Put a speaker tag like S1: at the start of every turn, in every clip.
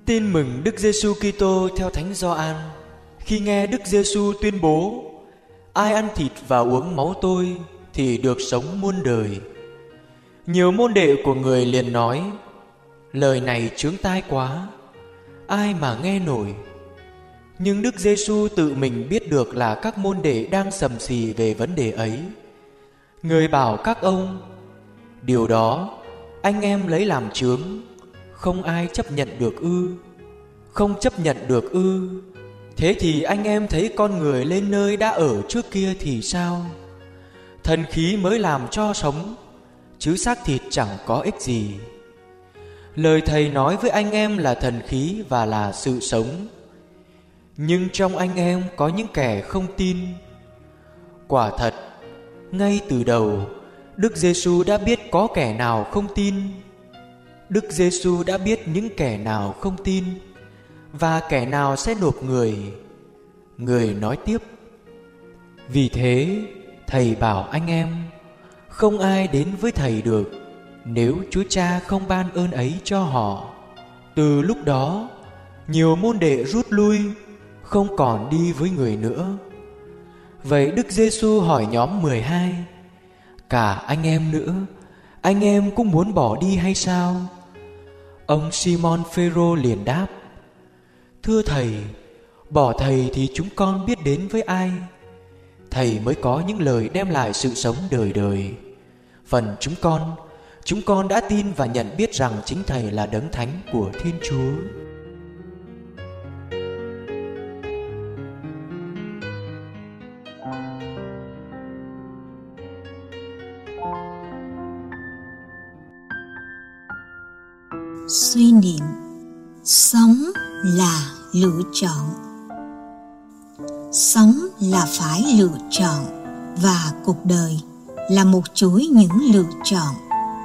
S1: Tin mừng Đức Giêsu Kitô theo Thánh Gioan. Khi nghe Đức Giêsu tuyên bố: ai ăn thịt và uống máu tôi thì được sống muôn đời, nhiều môn đệ của người liền nói: lời này chướng tai quá, ai mà nghe nổi. Nhưng Đức Giêsu tự mình biết được là các môn đệ đang sầm xì về vấn đề ấy. Người bảo các ông: điều đó anh em lấy làm chướng, không ai chấp nhận được ư? Không chấp nhận được ư? Thế thì anh em thấy con người lên nơi đã ở trước kia thì sao? Thần khí mới làm cho sống, chứ xác thịt chẳng có ích gì. Lời Thầy nói với anh em là thần khí và là sự sống. Nhưng trong anh em có những kẻ không tin. Quả thật, ngay từ đầu, Đức Giêsu đã biết có kẻ nào không tin. Đức Giêsu đã biết những kẻ nào không tin và kẻ nào sẽ nộp người. Người nói tiếp: vì thế Thầy bảo anh em, không ai đến với Thầy được nếu Chúa Cha không ban ơn ấy cho họ. Từ lúc đó, nhiều môn đệ rút lui, không còn đi với người nữa. Vậy Đức Giêsu hỏi nhóm 12: cả anh em nữa, anh em cũng muốn bỏ đi hay sao? Ông Simon Phêrô liền đáp: thưa Thầy, bỏ Thầy thì chúng con biết đến với ai? Thầy mới có những lời đem lại sự sống đời đời. Phần chúng con đã tin và nhận biết rằng chính Thầy là Đấng Thánh của Thiên Chúa.
S2: Suy niệm: sống là lựa chọn. Sống là phải lựa chọn, và cuộc đời là một chuỗi những lựa chọn.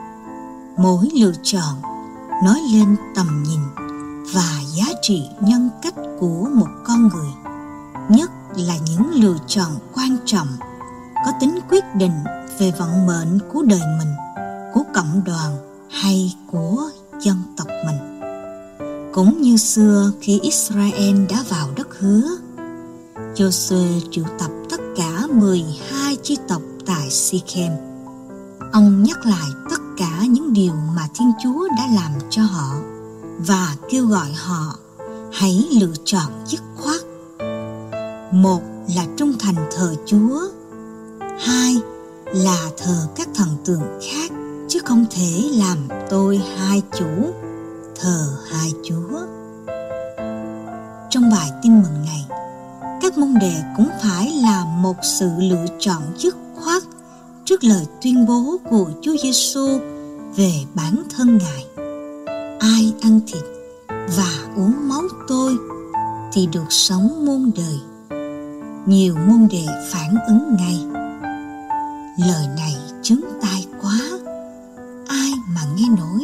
S2: Mỗi lựa chọn nói lên tầm nhìn và giá trị nhân cách của một con người, nhất là những lựa chọn quan trọng có tính quyết định về vận mệnh của đời mình, của cộng đoàn hay của dân tộc mình. Cũng như xưa khi Israel đã vào đất hứa, Giô-suê triệu tập tất cả 12 chi tộc tại Si-khem. Ông nhắc lại tất cả những điều mà Thiên Chúa đã làm cho họ và kêu gọi họ hãy lựa chọn dứt khoát. Một là trung thành thờ Chúa, hai là thờ các thần tượng khác, chứ không thể làm tôi hai chủ, thờ hai Chúa. Trong bài tin mừng này, các môn đệ cũng phải làm một sự lựa chọn dứt khoát trước lời tuyên bố của Chúa Giêsu về bản thân Ngài: ai ăn thịt và uống máu tôi thì được sống muôn đời. Nhiều môn đệ phản ứng ngay: lời này chướng tai quá, ai mà nghe nổi?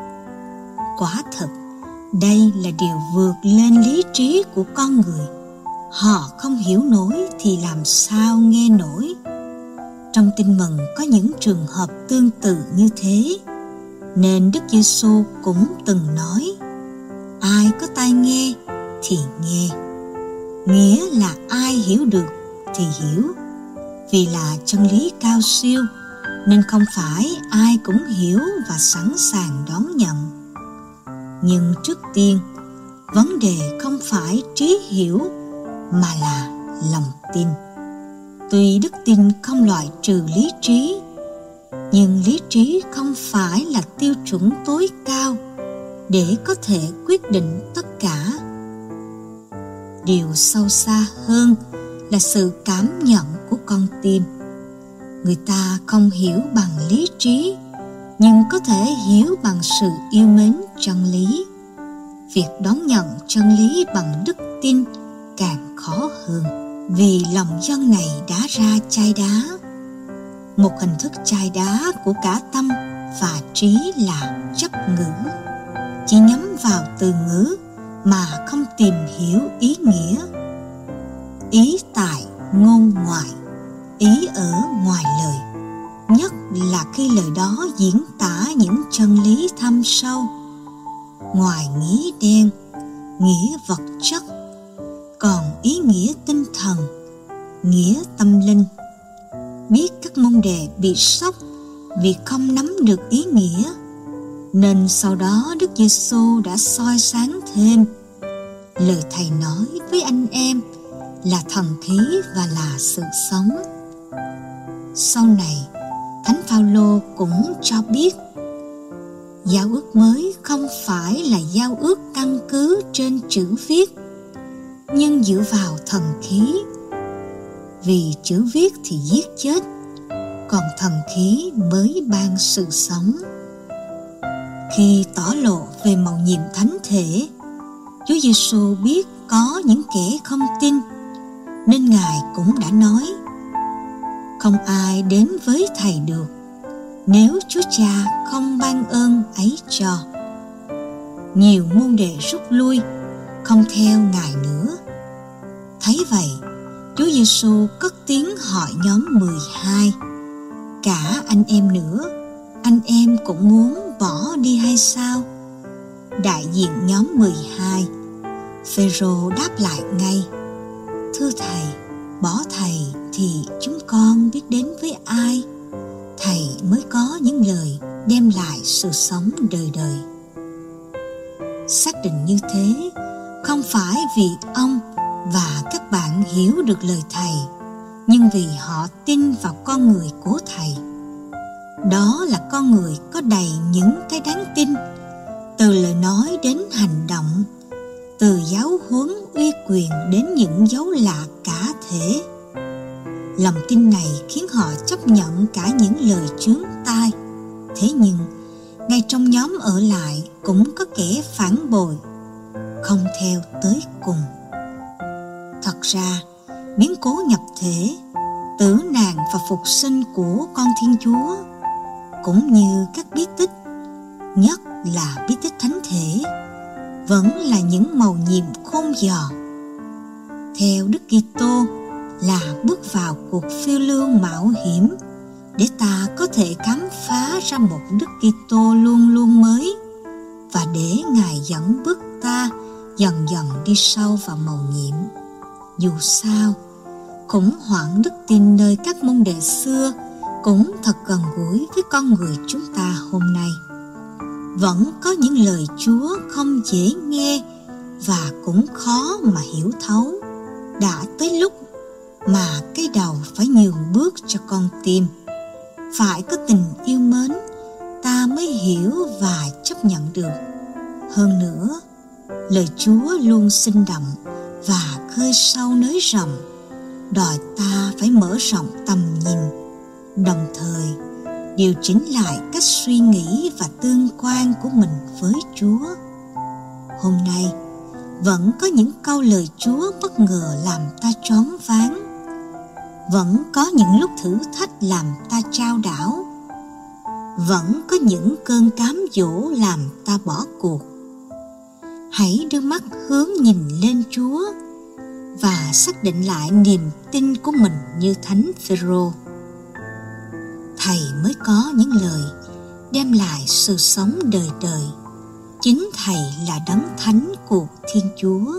S2: Quả thật, đây là điều vượt lên lý trí của con người. Họ không hiểu nổi thì làm sao nghe nổi? Trong tin mừng có những trường hợp tương tự như thế, nên Đức Giêsu cũng từng nói: ai có tai nghe thì nghe. Nghĩa là ai hiểu được thì hiểu. Vì là chân lý cao siêu nên không phải ai cũng hiểu và sẵn sàng đón nhận. Nhưng trước tiên, vấn đề không phải trí hiểu mà là lòng tin. Tuy đức tin không loại trừ lý trí, nhưng lý trí không phải là tiêu chuẩn tối cao để có thể quyết định tất cả. Điều sâu xa hơn là sự cảm nhận của con tim. Người ta không hiểu bằng lý trí, nhưng có thể hiểu bằng sự yêu mến chân lý. Việc đón nhận chân lý bằng đức tin càng khó hơn, vì lòng dân này đã ra chai đá. Một hình thức chai đá của cả tâm và trí là chấp ngữ, chỉ nhắm vào từ ngữ mà không tìm hiểu ý nghĩa. Ý tại ngôn ngoại, ý ở ngoài lời, nhất là khi lời đó diễn tả những chân lý thâm sâu. Ngoài nghĩ đen nghĩa vật chất, còn ý nghĩa tinh thần, nghĩa tâm linh. Biết các môn đệ bị sốc vì không nắm được ý nghĩa, nên sau đó Đức Giêsu đã soi sáng thêm. Lời Thầy nói với anh em là thần khí và là sự sống. Sau này, Thánh Phaolô cũng cho biết, giao ước mới không phải là giao ước căn cứ trên chữ viết, nhưng dựa vào thần khí. Vì chữ viết thì giết chết, còn thần khí mới ban sự sống. Khi tỏ lộ về mầu nhiệm thánh thể, Chúa Giêsu biết có những kẻ không tin, nên Ngài cũng đã nói: không ai đến với Thầy được nếu Chúa Cha không ban ơn ấy cho. Nhiều môn đệ rút lui, không theo Ngài nữa. Thấy vậy, Chúa Giêsu cất tiếng hỏi nhóm 12: cả anh em nữa, anh em cũng muốn bỏ đi hay sao? Đại diện nhóm 12, Phêrô đáp lại ngay: thưa Thầy, bỏ Thầy thì chúng con biết đến với ai? Thầy mới có những lời đem lại sự sống đời đời. Xác định như thế không phải vì ông và các bạn hiểu được lời Thầy, nhưng vì họ tin vào con người của Thầy. Đó là con người có đầy những cái đáng tin, từ lời nói đến hành động, từ giáo huấn uy quyền đến những dấu lạ cả thể. Lòng tin này khiến họ chấp nhận cả những lời chướng tai. Thế nhưng, ngay trong nhóm ở lại cũng có kẻ phản bội, không theo tới cùng. Thật ra, biến cố nhập thể, tử nạn và phục sinh của con Thiên Chúa, cũng như các bí tích, nhất là bí tích thánh thể, vẫn là những mầu nhiệm khôn dò. Theo Đức Kitô là bước vào cuộc phiêu lưu mạo hiểm để ta có thể khám phá ra một Đức Kitô luôn luôn mới, và để Ngài dẫn bước ta dần dần đi sâu vào mầu nhiệm. Dù sao, khủng hoảng đức tin nơi các môn đệ xưa cũng thật gần gũi với con người chúng ta hôm nay. Vẫn có những lời Chúa không dễ nghe và cũng khó mà hiểu thấu. Đã tới lúc mà cái đầu phải nhường bước cho con tim. Phải có tình yêu mến, ta mới hiểu và chấp nhận được. Hơn nữa, lời Chúa luôn sinh động và khơi sâu nới rộng, đòi ta phải mở rộng tầm nhìn, đồng thời điều chỉnh lại cách suy nghĩ và tương quan của mình với Chúa. Hôm nay, vẫn có những câu lời Chúa bất ngờ làm ta choáng váng. Vẫn có những lúc thử thách làm ta chao đảo. Vẫn có những cơn cám dỗ làm ta bỏ cuộc. Hãy đưa mắt hướng nhìn lên Chúa và xác định lại niềm tin của mình như Thánh Phêrô. Thầy mới có những lời đem lại sự sống đời đời. Chính Thầy là đấng thánh của Thiên Chúa.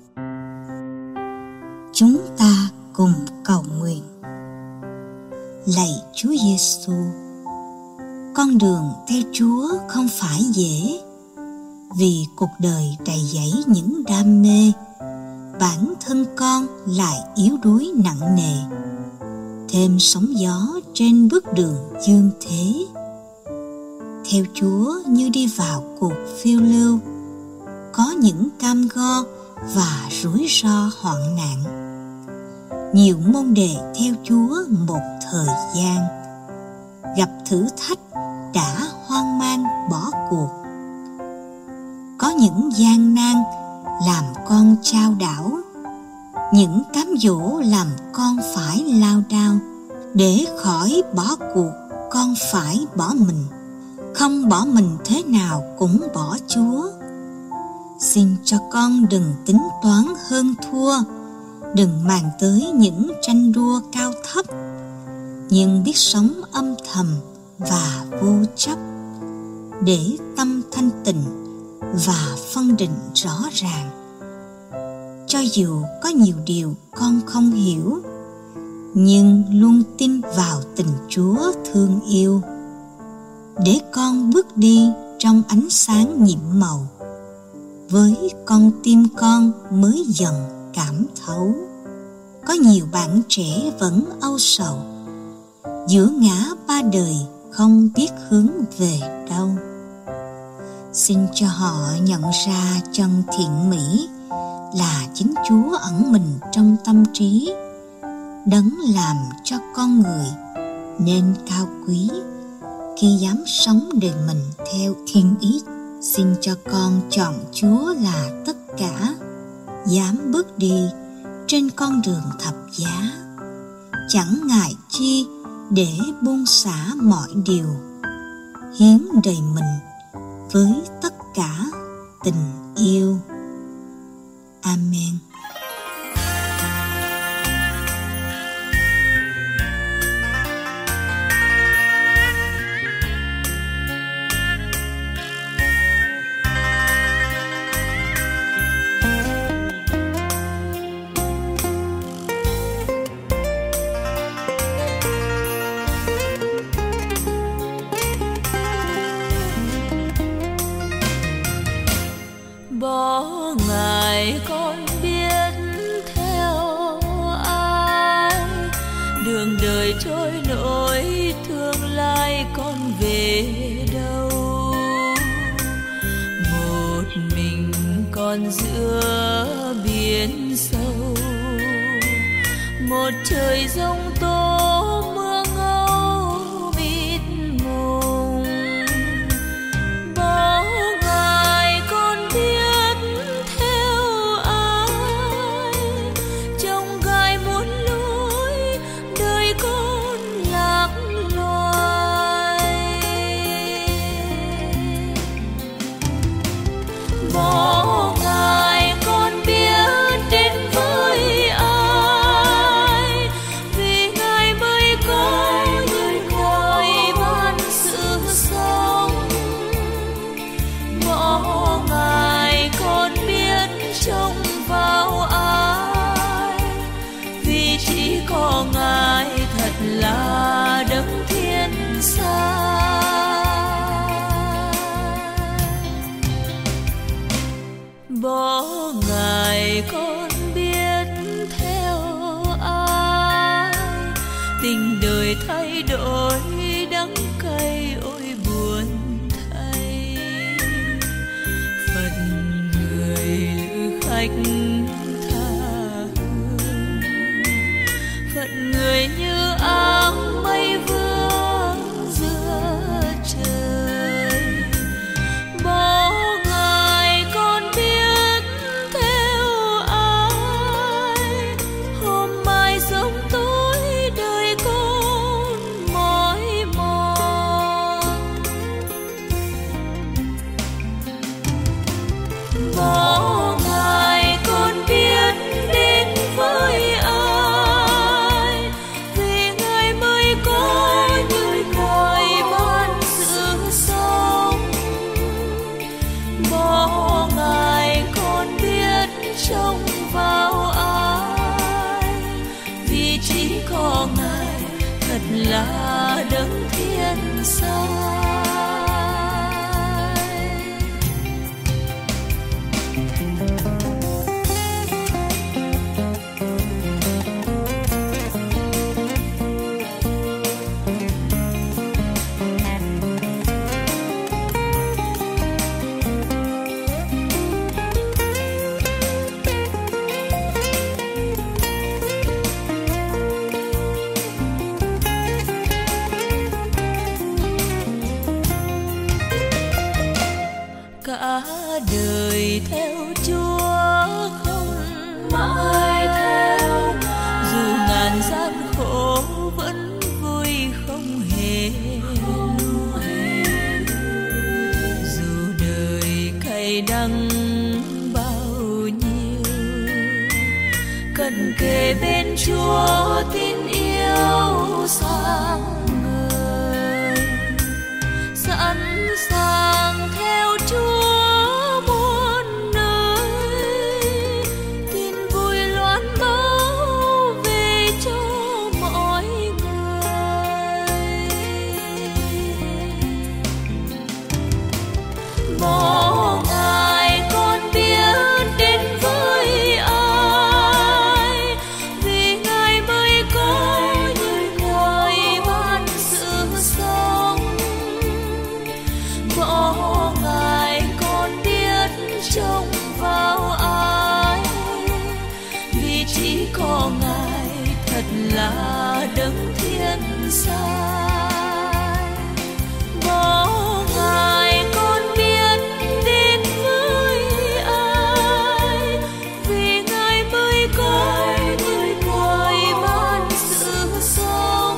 S2: Chúng ta cùng cầu nguyện. Lạy Chúa Giêsu, con đường theo Chúa không phải dễ, vì cuộc đời đầy dẫy những đam mê. Bản thân con lại yếu đuối nặng nề, thêm sóng gió trên bước đường dương thế. Theo Chúa như đi vào cuộc phiêu lưu, có những cam go và rủi ro hoạn nạn. Nhiều môn đệ theo Chúa một thời gian, gặp thử thách đã hoang mang bỏ cuộc. Có những gian nan làm con chao đảo, những cám dỗ làm con phải lao đao. Để khỏi bỏ cuộc, con phải bỏ mình. Không bỏ mình thế nào cũng bỏ Chúa. Xin cho con đừng tính toán hơn thua, đừng màng tới những tranh đua cao thấp, nhưng biết sống âm thầm và vô chấp, để tâm thanh tịnh và phân định rõ ràng. cho dù có nhiều điều con không hiểu, nhưng luôn tin vào tình Chúa thương yêu, để con bước đi trong ánh sáng nhiệm màu. Với con tim con mới dần cảm thấu. Có nhiều bạn trẻ vẫn âu sầu, giữa ngã ba đời không biết hướng về đâu. Xin cho họ nhận ra chân thiện mỹ là chính Chúa ẩn mình trong tâm trí, đấng làm cho con người nên cao quý khi dám sống đời mình theo thiên ý. Xin cho con chọn Chúa là tất cả, dám bước đi trên con đường thập giá, chẳng ngại chi để buông xả mọi điều, hiến đời mình với tất cả tình yêu. Amen.
S3: Bỏ Ngài con biết theo ai, đường đời trôi nổi tương lai con về đâu. Một mình con giữa biển sâu, một trời giông tố mưa ngâu mịt mùng. Bỏ Ngài con biết theo ai, trong gai muôn lối đời con lạc loài. Bỏ Ngài con biết đến với ai, vì Ngài mới có những người ban sự sống. Bỏ Ngài con biết trông vào ai, vì chỉ có Ngài thật là đấng thiên sai. Bỏ Ngài con biết theo ai, tình đời thay đổi đắng cay ôi buồn thay. Phận người lữ khách tha hương, phận người như áng mây vương giữa trời. Bỏ Ngài con biết theo ai, hôm mai sớm tối đời con mỏi mòn. Bỏ Ngài con biết đến với ai, vì Ngài mới có những người ban sự sống. Bỏ Ngài con biết trông vào ai, vì chỉ có Ngài thật là đấng thiên sai. Cả đời theo Chúa không mãi theo, dù ngàn gian khổ vẫn vui không hề nuối. Dù đời cay đắng bao nhiêu, cần kề bên Chúa tin yêu sáng ngời. Sẵn sàng theo Chúa muôn nơi, tin sai. Bỏ Ngài con biết tin với ai, vì Ngài mới có những người ban sự sống.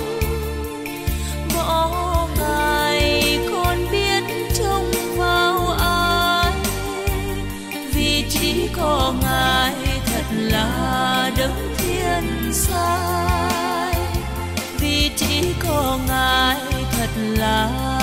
S3: Bỏ Ngài con biết trông vào ai, vì chỉ có Ngài thật là đấng thiên sai, vì chỉ có Ngài thật là